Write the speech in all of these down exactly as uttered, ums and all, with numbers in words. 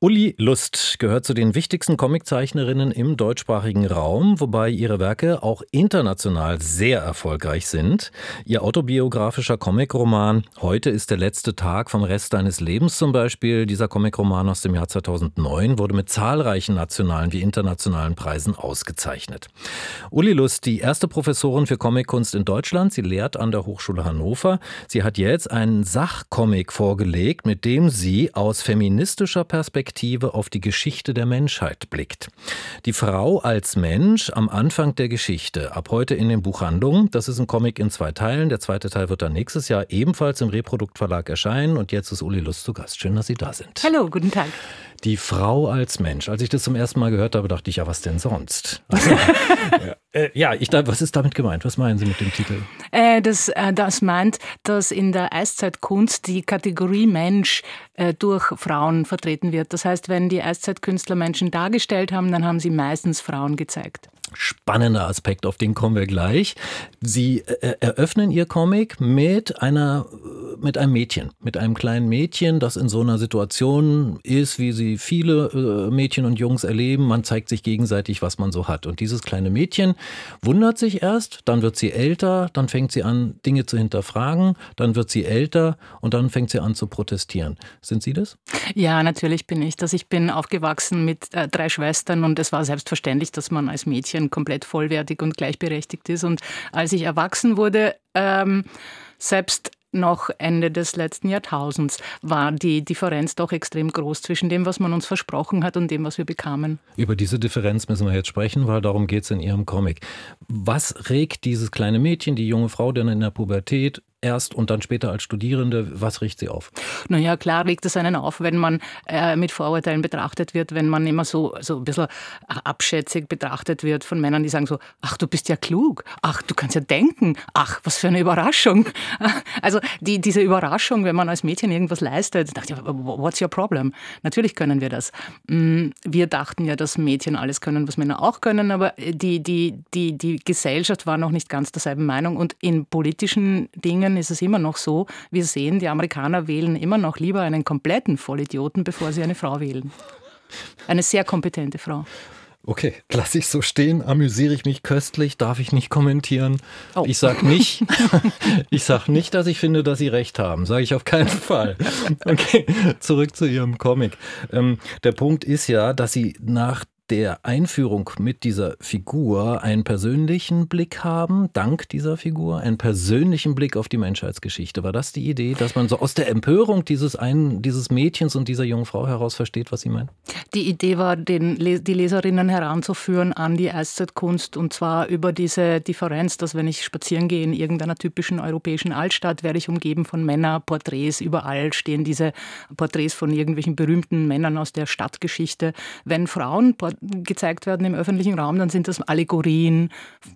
Uli Lust gehört zu den wichtigsten Comiczeichnerinnen im deutschsprachigen Raum, wobei ihre Werke auch international sehr erfolgreich sind. Ihr autobiografischer Comicroman Heute ist der letzte Tag vom Rest deines Lebens zum Beispiel, dieser Comicroman aus dem Jahr zweitausendneun, wurde mit zahlreichen nationalen wie internationalen Preisen ausgezeichnet. Uli Lust, die erste Professorin für Comickunst in Deutschland, sie lehrt an der Hochschule Hannover. Sie hat jetzt einen Sachcomic vorgelegt, mit dem sie aus feministischer Perspektive auf die Geschichte der Menschheit blickt. Die Frau als Mensch am Anfang der Geschichte, ab heute in den Buchhandlungen. Das ist ein Comic in zwei Teilen. Der zweite Teil wird dann nächstes Jahr ebenfalls im Reprodukt Verlag erscheinen. Und jetzt ist Uli Lust zu Gast. Schön, dass Sie da sind. Hallo, guten Tag. Die Frau als Mensch. Als ich das zum ersten Mal gehört habe, dachte ich, ja, was denn sonst? Also, ja, äh, ja ich, was ist damit gemeint? Was meinen Sie mit dem Titel? Äh, das, äh, das meint, dass in der Eiszeitkunst die Kategorie Mensch äh, durch Frauen vertreten wird. Das heißt, wenn die Eiszeitkünstler Menschen dargestellt haben, dann haben sie meistens Frauen gezeigt. Spannender Aspekt, auf den kommen wir gleich. Sie äh, eröffnen Ihr Comic mit einer, mit einem Mädchen, mit einem kleinen Mädchen, das in so einer Situation ist, wie sie viele äh, Mädchen und Jungs erleben. Man zeigt sich gegenseitig, was man so hat. Und dieses kleine Mädchen wundert sich erst, dann wird sie älter, dann fängt sie an, Dinge zu hinterfragen, dann wird sie älter und dann fängt sie an zu protestieren. Sind Sie das? Ja, natürlich bin ich das. Ich bin aufgewachsen mit äh, drei Schwestern und es war selbstverständlich, dass man als Mädchen komplett vollwertig und gleichberechtigt ist. Und als ich erwachsen wurde, ähm, selbst noch Ende des letzten Jahrtausends, war die Differenz doch extrem groß zwischen dem, was man uns versprochen hat und dem, was wir bekamen. Über diese Differenz müssen wir jetzt sprechen, weil darum geht es in Ihrem Comic. Was regt dieses kleine Mädchen, die junge Frau dann in der Pubertät, erst und dann später als Studierende, was riecht sie auf? Naja, klar regt es einen auf, wenn man äh, mit Vorurteilen betrachtet wird, wenn man immer so, so ein bisschen abschätzig betrachtet wird von Männern, die sagen so, ach, du bist ja klug, ach, du kannst ja denken, ach, was für eine Überraschung. Also die, diese Überraschung, wenn man als Mädchen irgendwas leistet, dachte ich, what's your problem? Natürlich können wir das. Wir dachten ja, dass Mädchen alles können, was Männer auch können, aber die, die, die, die Gesellschaft war noch nicht ganz derselben Meinung und in politischen Dingen ist es immer noch so, wir sehen, die Amerikaner wählen immer noch lieber einen kompletten Vollidioten, bevor sie eine Frau wählen. Eine sehr kompetente Frau. Okay, lasse ich so stehen, amüsiere ich mich köstlich, darf ich nicht kommentieren. Oh. Ich sage nicht, ich sag nicht, dass ich finde, dass Sie recht haben, sage ich auf keinen Fall. Okay, zurück zu Ihrem Comic. Ähm, der Punkt ist ja, dass Sie nach der Einführung mit dieser Figur einen persönlichen Blick haben, dank dieser Figur, einen persönlichen Blick auf die Menschheitsgeschichte. War das die Idee, dass man so aus der Empörung dieses, einen, dieses Mädchens und dieser jungen Frau heraus versteht, was sie meint? Die Idee war, den, die Leserinnen heranzuführen an die Eiszeitkunst und zwar über diese Differenz, dass wenn ich spazieren gehe in irgendeiner typischen europäischen Altstadt, werde ich umgeben von Männerporträts. Überall stehen diese Porträts von irgendwelchen berühmten Männern aus der Stadtgeschichte. Wenn Frauen gezeigt werden im öffentlichen Raum, dann sind das Allegorien,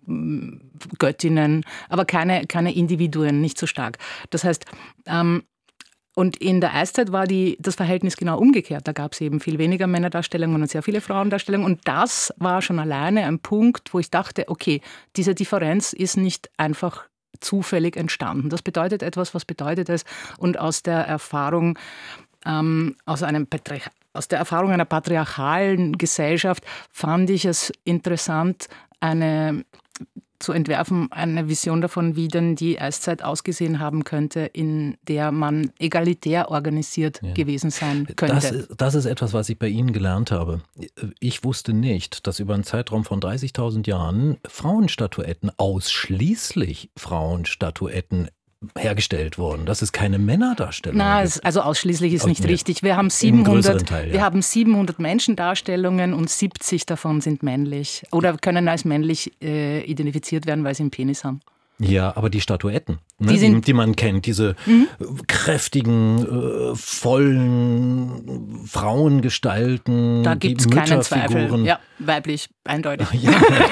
Göttinnen, aber keine, keine Individuen, nicht so stark. Das heißt, ähm, und in der Eiszeit war die, das Verhältnis genau umgekehrt. Da gab es eben viel weniger Männerdarstellungen und sehr viele Frauendarstellungen. Und das war schon alleine ein Punkt, wo ich dachte, okay, diese Differenz ist nicht einfach zufällig entstanden. Das bedeutet etwas, was bedeutet es? Und aus der Erfahrung, ähm, aus einem Patriarchat, Aus der Erfahrung einer patriarchalen Gesellschaft fand ich es interessant, eine, zu entwerfen, eine Vision davon, wie denn die Eiszeit ausgesehen haben könnte, in der man egalitär organisiert ja. gewesen sein könnte. Das ist, das ist etwas, was ich bei Ihnen gelernt habe. Ich wusste nicht, dass über einen Zeitraum von dreißigtausend Jahren Frauenstatuetten, ausschließlich Frauenstatuetten, hergestellt worden, dass es keine Männerdarstellung Na, gibt. Also ausschließlich ist nicht nee. richtig. Wir haben siebenhundert, Teil, ja. wir haben siebenhundert Menschendarstellungen und siebzig davon sind männlich oder können als männlich äh, identifiziert werden, weil sie einen Penis haben. Ja, aber die Statuetten, ne, die, sind, die, die man kennt, diese mhm. kräftigen, äh, vollen Frauengestalten, da gibt es keinen Zweifel. Ja, weiblich, eindeutig. Ja.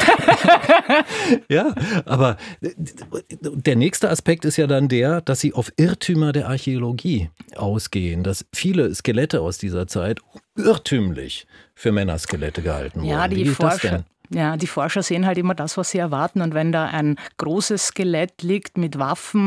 Ja, aber der nächste Aspekt ist ja dann der, dass sie auf Irrtümer der Archäologie ausgehen, dass viele Skelette aus dieser Zeit irrtümlich für Männerskelette gehalten wurden. Ja, die Wie ist das Forscher. denn? Ja, die Forscher sehen halt immer das, was sie erwarten. Und wenn da ein großes Skelett liegt mit Waffen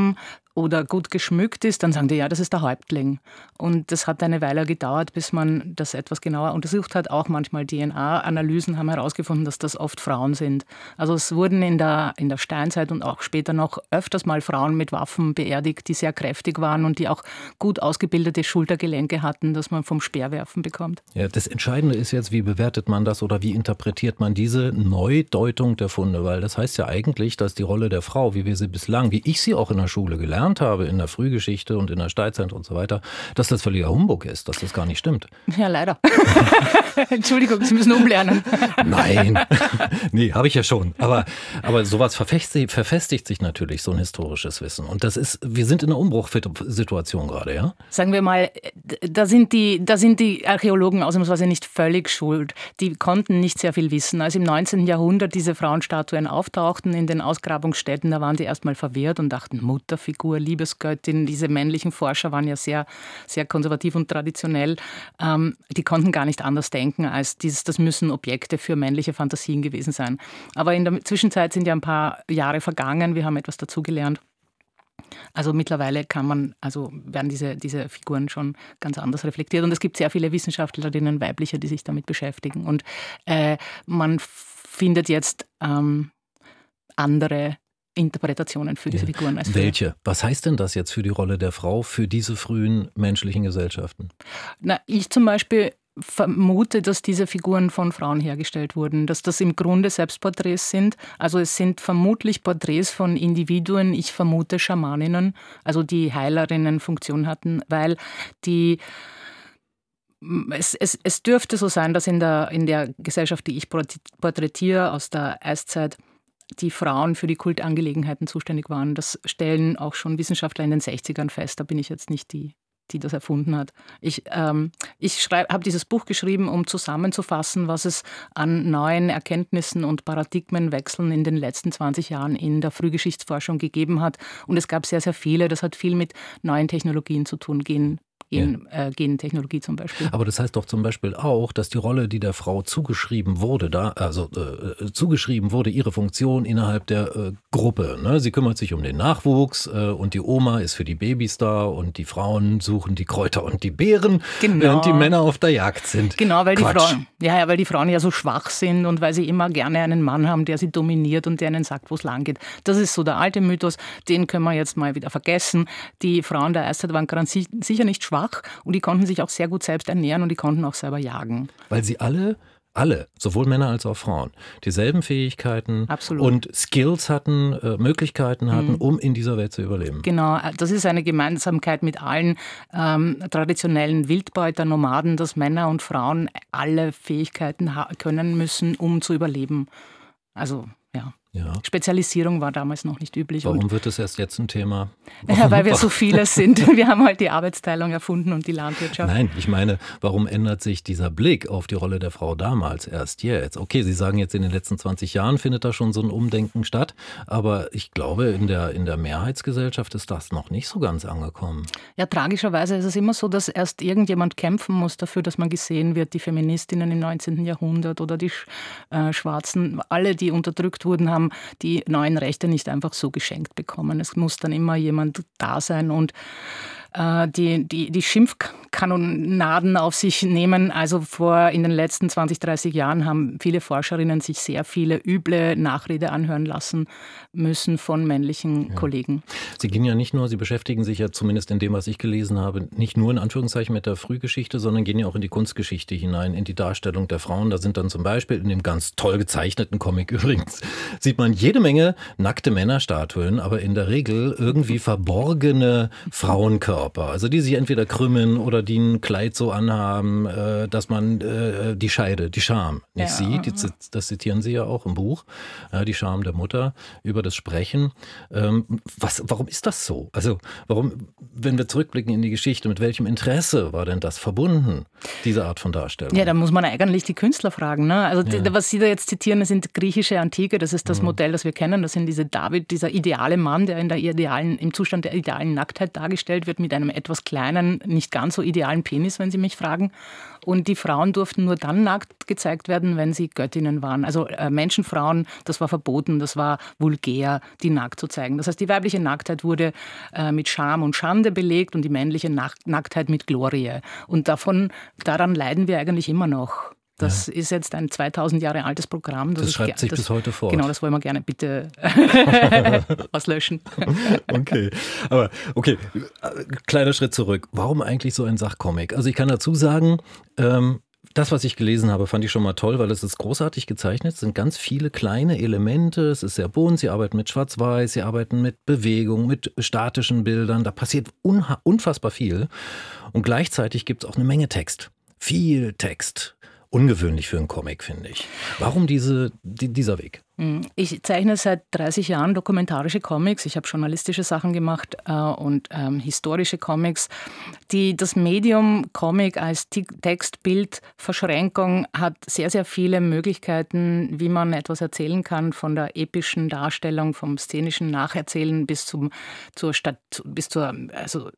oder gut geschmückt ist, dann sagen die, ja, das ist der Häuptling. Und das hat eine Weile gedauert, bis man das etwas genauer untersucht hat. Auch manchmal D N A-Analysen haben herausgefunden, dass das oft Frauen sind. Also es wurden in der, in der Steinzeit und auch später noch öfters mal Frauen mit Waffen beerdigt, die sehr kräftig waren und die auch gut ausgebildete Schultergelenke hatten, dass man vom Speerwerfen bekommt. Ja, das Entscheidende ist jetzt, wie bewertet man das oder wie interpretiert man diese Neudeutung der Funde? Weil das heißt ja eigentlich, dass die Rolle der Frau, wie wir sie bislang, wie ich sie auch in der Schule gelernt habe, in der Frühgeschichte und in der Steinzeit und so weiter, dass das völliger Humbug ist, dass das gar nicht stimmt. Ja, leider. Entschuldigung, Sie müssen umlernen. Nein, nee, habe ich ja schon. Aber, aber sowas verfestigt, verfestigt sich natürlich, so ein historisches Wissen. Und das ist, wir sind in einer Umbruchssituation gerade, ja? Sagen wir mal, da sind die, da sind die Archäologen ausnahmsweise nicht völlig schuld. Die konnten nicht sehr viel wissen. Als im neunzehnten Jahrhundert diese Frauenstatuen auftauchten in den Ausgrabungsstätten, da waren die erstmal verwirrt und dachten, Mutterfigur, Liebesgöttin. Diese männlichen Forscher waren ja sehr, sehr konservativ und traditionell. Ähm, die konnten gar nicht anders denken, als dieses, das müssen Objekte für männliche Fantasien gewesen sein. Aber in der Zwischenzeit sind ja ein paar Jahre vergangen. Wir haben etwas dazugelernt. Also mittlerweile kann man, also werden diese, diese Figuren schon ganz anders reflektiert. Und es gibt sehr viele Wissenschaftlerinnen, weibliche, die sich damit beschäftigen. Und äh, man findet jetzt ähm, andere Interpretationen für diese ja. Figuren. Als Welche? Was heißt denn das jetzt für die Rolle der Frau für diese frühen menschlichen Gesellschaften? Na, ich zum Beispiel vermute, dass diese Figuren von Frauen hergestellt wurden, dass das im Grunde Selbstporträts sind. Also es sind vermutlich Porträts von Individuen, ich vermute Schamaninnen, also die Heilerinnenfunktion hatten, weil die Es, es, es dürfte so sein, dass in der, in der Gesellschaft, die ich porträtiere aus der Eiszeit, die Frauen für die Kultangelegenheiten zuständig waren. Das stellen auch schon Wissenschaftler in den sechzigern fest. Da bin ich jetzt nicht die, die das erfunden hat. Ich, ähm, ich habe dieses Buch geschrieben, um zusammenzufassen, was es an neuen Erkenntnissen und Paradigmenwechseln in den letzten zwanzig Jahren in der Frühgeschichtsforschung gegeben hat. Und es gab sehr, sehr viele. Das hat viel mit neuen Technologien zu tun, Gen Gen, ja. äh, Gentechnologie zum Beispiel. Aber das heißt doch zum Beispiel auch, dass die Rolle, die der Frau zugeschrieben wurde, da, also äh, zugeschrieben wurde, ihre Funktion innerhalb der äh, Gruppe. Ne? Sie kümmert sich um den Nachwuchs äh, und die Oma ist für die Babys da und die Frauen suchen die Kräuter und die Beeren, genau. während die Männer auf der Jagd sind. Genau, weil die, Quatsch. Frauen, ja, ja, weil die Frauen ja so schwach sind und weil sie immer gerne einen Mann haben, der sie dominiert und der ihnen sagt, wo es lang geht. Das ist so der alte Mythos, den können wir jetzt mal wieder vergessen. Die Frauen der Eiszeit waren ganz sicher nicht schwach. Und die konnten sich auch sehr gut selbst ernähren und die konnten auch selber jagen. Weil sie alle, alle, sowohl Männer als auch Frauen, dieselben Fähigkeiten Absolut. und Skills hatten, äh, Möglichkeiten hatten, mhm. um in dieser Welt zu überleben. Genau, das ist eine Gemeinsamkeit mit allen ähm, traditionellen Wildbeuter, Nomaden, dass Männer und Frauen alle Fähigkeiten ha- können müssen, um zu überleben. Also, ja. Ja. Spezialisierung war damals noch nicht üblich. Warum und wird es erst jetzt ein Thema? Ja, weil wir so viele sind. Wir haben halt die Arbeitsteilung erfunden und die Landwirtschaft. Nein, ich meine, warum ändert sich dieser Blick auf die Rolle der Frau damals erst jetzt? Okay, Sie sagen jetzt, in den letzten zwanzig Jahren findet da schon so ein Umdenken statt, aber ich glaube, in der, in der Mehrheitsgesellschaft ist das noch nicht so ganz angekommen. Ja, tragischerweise ist es immer so, dass erst irgendjemand kämpfen muss dafür, dass man gesehen wird. Die Feministinnen im neunzehnten Jahrhundert oder die äh, Schwarzen, alle, die unterdrückt wurden, haben die neuen Rechte nicht einfach so geschenkt bekommen. Es muss dann immer jemand da sein und äh, die, die, die Schimpfkanonaden auf sich nehmen. Also vor in den letzten zwanzig, dreißig Jahren haben viele Forscherinnen sich sehr viele üble Nachrede anhören lassen müssen von männlichen ja. Kollegen. Sie gehen ja nicht nur, Sie beschäftigen sich ja zumindest in dem, was ich gelesen habe, nicht nur in Anführungszeichen mit der Frühgeschichte, sondern gehen ja auch in die Kunstgeschichte hinein, in die Darstellung der Frauen. Da sind dann zum Beispiel in dem ganz toll gezeichneten Comic übrigens, sieht man jede Menge nackte Männerstatuen, aber in der Regel irgendwie verborgene Frauenkörper. Also die sich entweder krümmen oder die ein Kleid so anhaben, äh, dass man äh, die Scheide, die Scham nicht ja. sieht. Die, das zitieren Sie ja auch im Buch, äh, die Scham der Mutter, über das Sprechen. Ähm, was, warum ist das so? Also warum, wenn wir zurückblicken in die Geschichte, mit welchem Interesse war denn das verbunden, diese Art von Darstellung? Ja, da muss man eigentlich die Künstler fragen. Ne? Also ja. die, was Sie da jetzt zitieren, das sind griechische Antike, das ist das mhm. Modell, das wir kennen. Das sind diese David, dieser ideale Mann, der in der idealen, im Zustand der idealen Nacktheit dargestellt wird, mit mit einem etwas kleinen, nicht ganz so idealen Penis, wenn Sie mich fragen. Und die Frauen durften nur dann nackt gezeigt werden, wenn sie Göttinnen waren. Also äh, Menschenfrauen, das war verboten, das war vulgär, die nackt zu zeigen. Das heißt, die weibliche Nacktheit wurde äh, mit Scham und Schande belegt und die männliche Nack- Nacktheit mit Glorie. Und davon, daran leiden wir eigentlich immer noch. Das ja. ist jetzt ein zweitausend Jahre altes Programm. Das, das schreibt ich, sich das, bis heute fort. Genau, das wollen wir gerne bitte auslöschen. Okay, aber okay, kleiner Schritt zurück. Warum eigentlich so ein Sachcomic? Also ich kann dazu sagen, ähm, das, was ich gelesen habe, fand ich schon mal toll, weil es ist großartig gezeichnet. Es sind ganz viele kleine Elemente. Es ist sehr bunt. Sie arbeiten mit Schwarz-Weiß, sie arbeiten mit Bewegung, mit statischen Bildern. Da passiert unha- unfassbar viel. Und gleichzeitig gibt es auch eine Menge Text. Viel Text. Ungewöhnlich für einen Comic, finde ich. Warum diese, die, dieser Weg? Ich zeichne seit dreißig Jahren dokumentarische Comics. Ich habe journalistische Sachen gemacht äh, und ähm, historische Comics. Die, das Medium Comic als T- Text, Bild, Verschränkung hat sehr, sehr viele Möglichkeiten, wie man etwas erzählen kann, von der epischen Darstellung, vom szenischen Nacherzählen bis, zum, zur, Stat- bis zur also,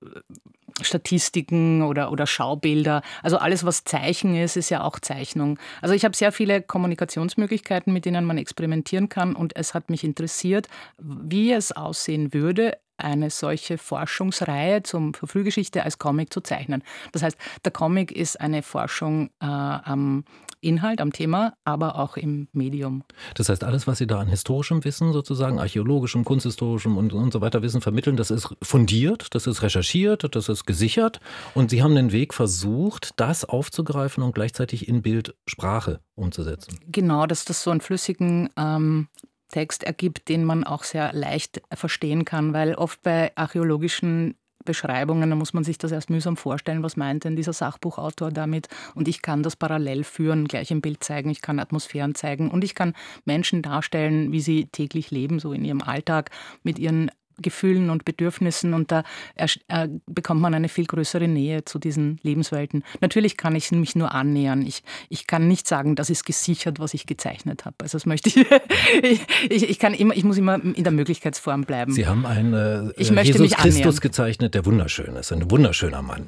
Statistiken oder, oder Schaubilder. Also alles, was Zeichen ist, ist ja auch Zeichnung. Also ich habe sehr viele Kommunikationsmöglichkeiten, mit denen man experimentieren kann. Und es hat mich interessiert, wie es aussehen würde, eine solche Forschungsreihe zum, zur Frühgeschichte als Comic zu zeichnen. Das heißt, der Comic ist eine Forschung äh, am Inhalt, am Thema, aber auch im Medium. Das heißt, alles, was Sie da an historischem Wissen, sozusagen archäologischem, kunsthistorischem und, und so weiter Wissen vermitteln, das ist fundiert, das ist recherchiert, das ist gesichert. Und Sie haben den Weg versucht, das aufzugreifen und gleichzeitig in Bildsprache umzusetzen. Genau, dass das so einen flüssigen ähm, Text ergibt, den man auch sehr leicht verstehen kann, weil oft bei archäologischen Beschreibungen, da muss man sich das erst mühsam vorstellen, was meint denn dieser Sachbuchautor damit, und ich kann das parallel führen, gleich im Bild zeigen, ich kann Atmosphären zeigen und ich kann Menschen darstellen, wie sie täglich leben, so in ihrem Alltag mit ihren Gefühlen und Bedürfnissen, und da äh, bekommt man eine viel größere Nähe zu diesen Lebenswelten. Natürlich kann ich mich nur annähern. Ich, ich kann nicht sagen, das ist gesichert, was ich gezeichnet habe. Also das möchte ich, ich, ich, kann immer, ich muss immer in der Möglichkeitsform bleiben. Sie haben einen äh, ich möchte Jesus mich Christus annähern. gezeichnet, der wunderschön ist. Ein wunderschöner Mann.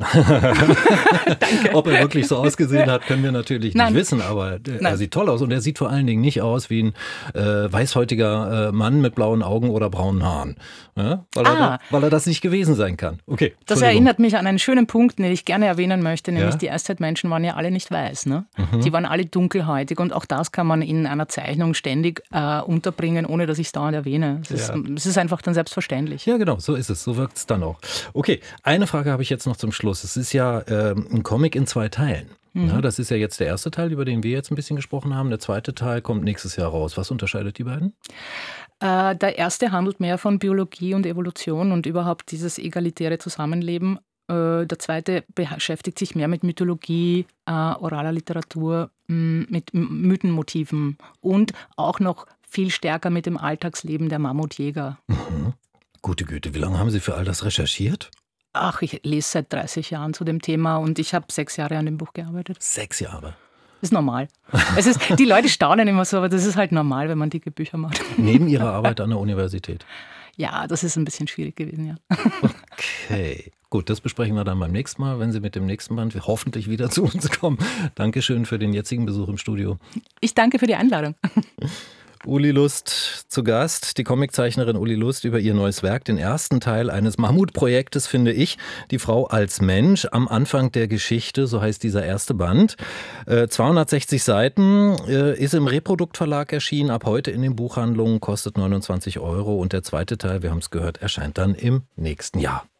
Danke. Ob er wirklich so ausgesehen hat, können wir natürlich Nein. nicht wissen, aber der, er Nein. sieht toll aus und er sieht vor allen Dingen nicht aus wie ein äh, weißhäutiger äh, Mann mit blauen Augen oder braunen Haaren. Ja, weil, Ah. er, weil er das nicht gewesen sein kann. Okay, das erinnert mich an einen schönen Punkt, den ich gerne erwähnen möchte, nämlich Ja? die Eiszeitmenschen waren ja alle nicht weiß. Ne? Mhm. Die waren alle dunkelhäutig, und auch das kann man in einer Zeichnung ständig äh, unterbringen, ohne dass ich es dauernd erwähne. Es ist, Ja. es ist einfach dann selbstverständlich. Ja, genau, so ist es. So wirkt es dann auch. Okay, eine Frage habe ich jetzt noch zum Schluss. Es ist ja ähm, ein Comic in zwei Teilen. Mhm. Ja, das ist ja jetzt der erste Teil, über den wir jetzt ein bisschen gesprochen haben. Der zweite Teil kommt nächstes Jahr raus. Was unterscheidet die beiden? Äh, der erste handelt mehr von Biologie und Evolution und überhaupt dieses egalitäre Zusammenleben. Äh, der zweite beschäftigt sich mehr mit Mythologie, äh, oraler Literatur, mh, mit M- Mythenmotiven und auch noch viel stärker mit dem Alltagsleben der Mammutjäger. Mhm. Gute Güte, wie lange haben Sie für all das recherchiert? Ach, ich lese seit dreißig Jahren zu dem Thema und ich habe sechs Jahre an dem Buch gearbeitet. Sechs Jahre. Das ist normal. Es ist, die Leute staunen immer so, aber das ist halt normal, wenn man dicke Bücher macht. Neben Ihrer Arbeit an der Universität? Ja, das ist ein bisschen schwierig gewesen, ja. Okay, gut, das besprechen wir dann beim nächsten Mal, wenn Sie mit dem nächsten Band hoffentlich wieder zu uns kommen. Dankeschön für den jetzigen Besuch im Studio. Ich danke für die Einladung. Uli Lust zu Gast, die Comiczeichnerin Uli Lust über ihr neues Werk, den ersten Teil eines Mammutprojektes, finde ich, die Frau als Mensch am Anfang der Geschichte, so heißt dieser erste Band. Äh, zweihundertsechzig Seiten, äh, ist im Reprodukt Verlag erschienen, ab heute in den Buchhandlungen, kostet neunundzwanzig Euro und der zweite Teil, wir haben es gehört, erscheint dann im nächsten Jahr.